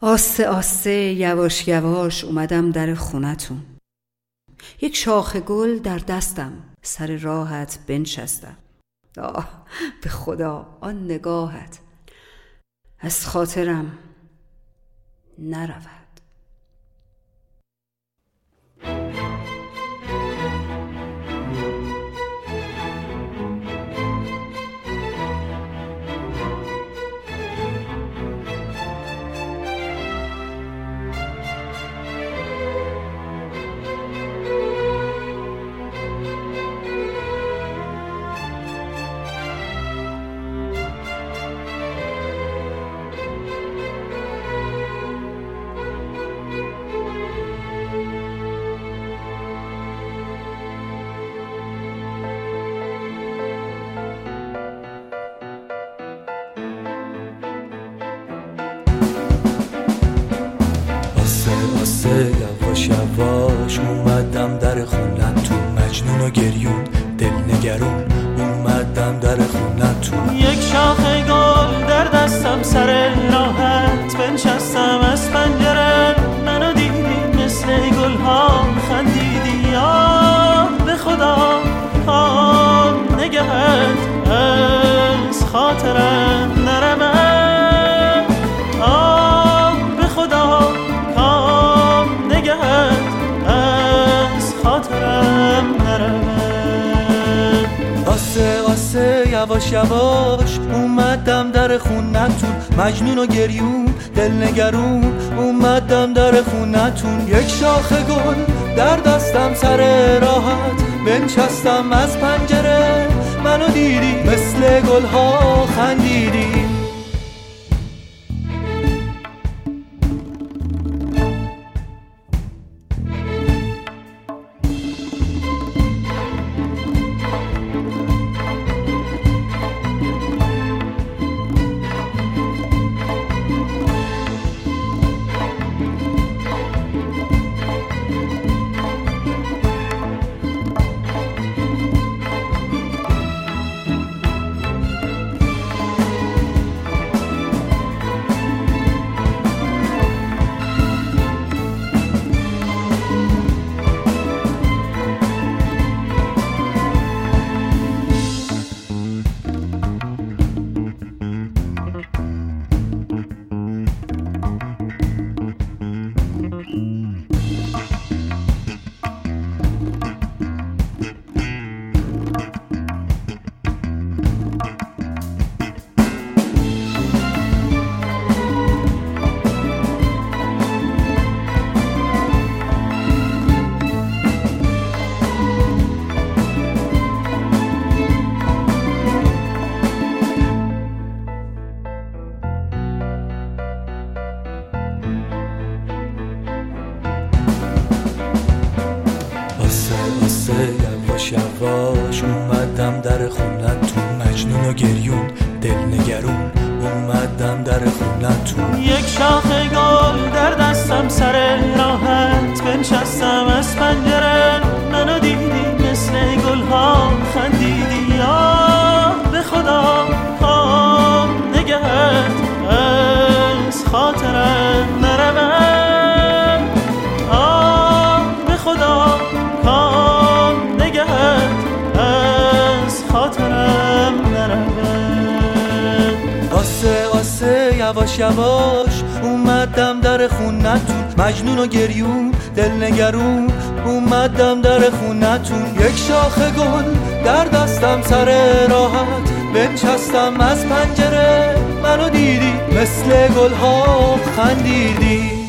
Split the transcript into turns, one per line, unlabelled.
آسته آسته یواش یواش اومدم در خونتون. یک شاخ گل در دستم، سر راحت بنشستم. آه به خدا آن نگاهت از خاطرم نرود.
یواش یواش اومدم در خونتون، مجنون و گریون دلنگرون اومدم در خونتون.
یک شاخ گل در دستم، سر راحت بنشستم. از پنجره منو دیدی، مثل گل ها خندیدی. آه به خدا نگهت از خاطرم نرود. آه به خدا از خاطرم نرود.
آسه یواش یواش اومدم در خونتون، مجنون و گریون دلنگرون اومدم در خونتون. یک شاخ گل در دستم، سر راحت بنشستم. از پنجره منو دیدی، مثل گل ها خندیدی. یواش یواش اومدم در خونتون، مجنون و گریون دلنگرون اومدم در خونتون.
یک شاخ گل در دستم، سر راحت بنشستم. از پنجره منو دیدی، مثل گل ها خندیدی. آه به خدا نگهت از خاطرم نرود. آه به خدا از خاطرم نرود.
آسه یواش یواش اومدم در خونتون، مجنون و گریون دلنگرون اومدم در خونتون. یک شاخ گل در دستم، سر راحت بنشستم. از پنجره منو دیدی، مثل گل ها خندیدی.